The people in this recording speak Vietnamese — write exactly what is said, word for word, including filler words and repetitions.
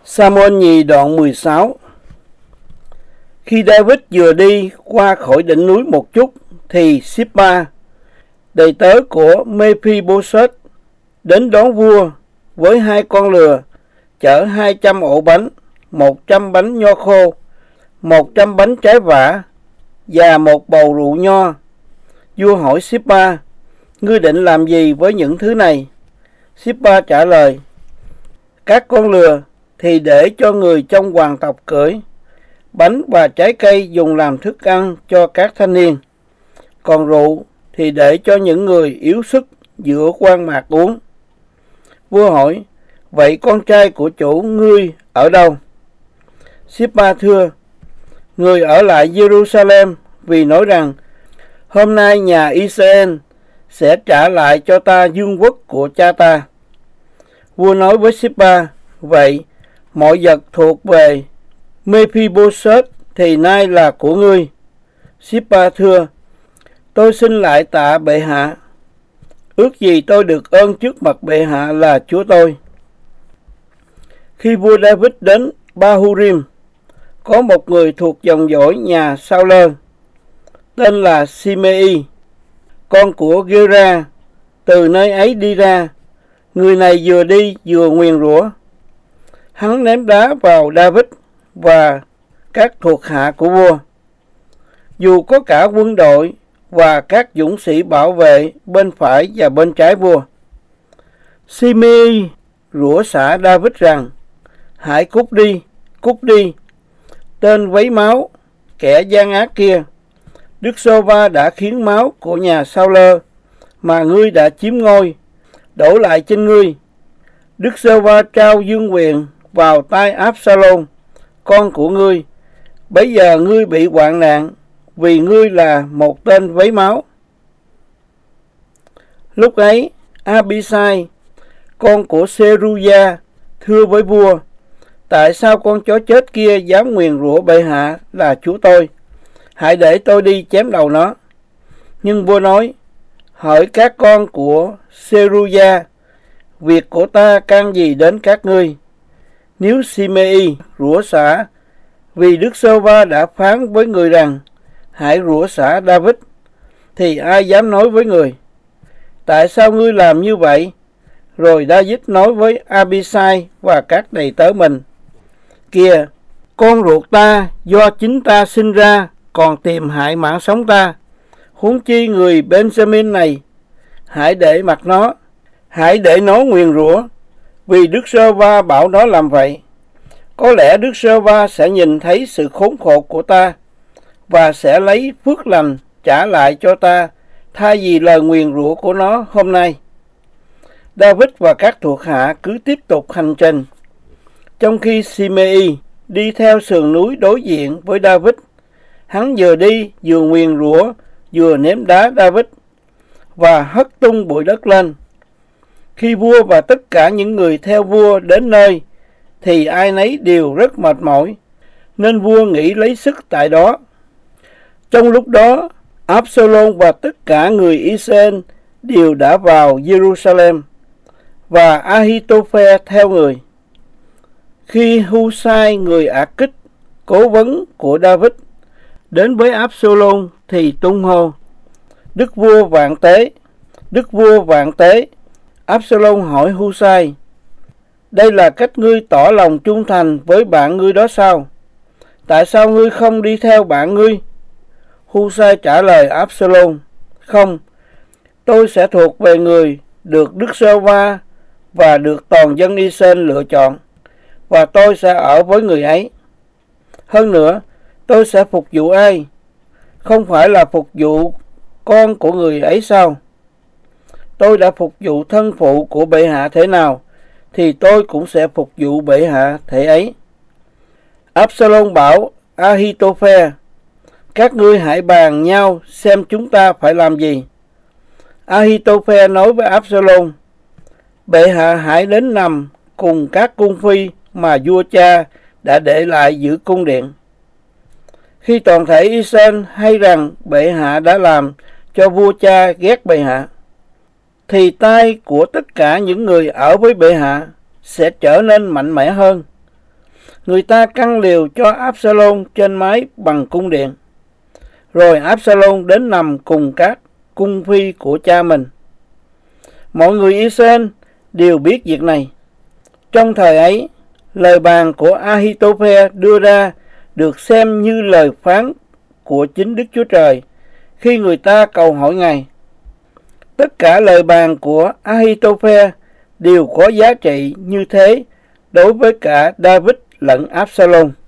Sa-muôn nhì đoạn mười sáu. Khi David vừa đi qua khỏi đỉnh núi một chút, thì Síp-ma, đầy tớ của Mê-phi-bô-sết, đến đón vua với hai con lừa, chở hai trăm ổ bánh, một trăm bánh nho khô, một trăm bánh trái vả và một bầu rượu nho. Vua hỏi Síp-ma: "Ngươi định làm gì với những thứ này?" Síp-ma trả lời: "Các con lừa thì để cho người trong hoàng tộc cưỡi, bánh và trái cây dùng làm thức ăn cho các thanh niên, còn rượu thì để cho những người yếu sức giữa quan mạc uống." Vua hỏi: "Vậy con trai của chủ ngươi ở đâu?" Síp-ma thưa: "Người ở lại Giê-ru-sa-lem, vì nói rằng: hôm nay nhà Israel sẽ trả lại cho ta vương quốc của cha ta." Vua nói với Síp-ma: "Vậy mọi vật thuộc về Mê-phi-bô-sết thì nay là của ngươi." Síp-ma thưa: "Tôi xin lại tạ bệ hạ. Ước gì tôi được ơn trước mặt bệ hạ là chúa tôi." Khi vua David đến Ba-hu-rim, có một người thuộc dòng dõi nhà Sao-lơ, tên là Si-mê-y, con của Gê-ra, từ nơi ấy đi ra. Người này vừa đi vừa nguyền rủa. Hắn ném đá vào David và các thuộc hạ của vua. Dù có cả quân đội và các dũng sĩ bảo vệ bên phải và bên trái vua. Si-mê-y rủa xả David rằng: "Hãy cút đi, cút đi, tên vấy máu, kẻ gian ác kia. Đức Sô-va đã khiến máu của nhà Sao-lơ mà ngươi đã chiếm ngôi đổ lại trên ngươi. Đức Sô-va trao vương quyền vào tay Áp-sa-lôn, con của ngươi. Bấy giờ ngươi bị hoạn nạn vì ngươi là một tên vấy máu." Lúc ấy A-bi-sai, con của Sê-ru-gia, thưa với vua: "Tại sao con chó chết kia dám nguyền rủa bệ hạ là chúa tôi? Hãy để tôi đi chém đầu nó." Nhưng vua nói: "Hỡi các con của Sê-ru-gia, việc của ta can gì đến các ngươi? Nếu Si-mê-y rủa xả vì Đức Sô-va đã phán với người rằng: hãy rủa xả David, thì ai dám nói với người: tại sao ngươi làm như vậy?" Rồi David nói với A-bi-sai và các đầy tớ mình: "Kìa, con ruột ta do chính ta sinh ra còn tìm hại mạng sống ta, huống chi người Benjamin này. Hãy để mặc nó, hãy để nó nguyền rủa, vì Đức Sô-va bảo nó làm vậy. Có lẽ Đức Sô-va sẽ nhìn thấy sự khốn khổ của ta và sẽ lấy phước lành trả lại cho ta thay vì lời nguyền rủa của nó hôm nay." David và các thuộc hạ cứ tiếp tục hành trình. Trong khi Si-mê-y đi theo sườn núi đối diện với David, hắn vừa đi vừa nguyền rủa vừa ném đá David và hất tung bụi đất lên. Khi vua và tất cả những người theo vua đến nơi thì ai nấy đều rất mệt mỏi, nên vua nghỉ lấy sức tại đó. Trong lúc đó, Áp-sa-lôn và tất cả người Israel đều đã vào Giê-ru-sa-lem, và A-hi-tô-phe theo người. Khi Hu-sai người Ạc-kích, cố vấn của David, đến với Áp-sa-lôn thì tung hô: "Đức vua vạn tế! Đức vua vạn tế!" Áp-sa-lôn hỏi Hu-sai: "Đây là cách ngươi tỏ lòng trung thành với bạn ngươi đó sao? Tại sao ngươi không đi theo bạn ngươi?" Hu-sai trả lời Áp-sa-lôn: "Không, tôi sẽ thuộc về người được Đức Sô-va và được toàn dân Israel lựa chọn, và tôi sẽ ở với người ấy. Hơn nữa, tôi sẽ phục vụ ai? Không phải là phục vụ con của người ấy sao? Tôi đã phục vụ thân phụ của bệ hạ thế nào, thì tôi cũng sẽ phục vụ bệ hạ thế ấy." Áp-sa-lôn bảo A-hi-tô-phe: "Các ngươi hãy bàn nhau xem chúng ta phải làm gì." A-hi-tô-phe nói với Áp-sa-lôn: "Bệ hạ hãy đến nằm cùng các cung phi mà vua cha đã để lại giữ cung điện. Khi toàn thể Israel hay rằng bệ hạ đã làm cho vua cha ghét bệ hạ, thì tay của tất cả những người ở với bệ hạ sẽ trở nên mạnh mẽ hơn. người ta căn liều cho Absalom trên mái bằng cung điện. Rồi Absalom đến nằm cùng các cung phi của cha mình. Mọi người Israel đều biết việc này. Trong thời ấy, lời bàn của Ahithophel đưa ra được xem như lời phán của chính Đức Chúa Trời khi người ta cầu hỏi Ngài. Tất cả lời bàn của Ahithophel đều có giá trị như thế đối với cả David lẫn Absalom.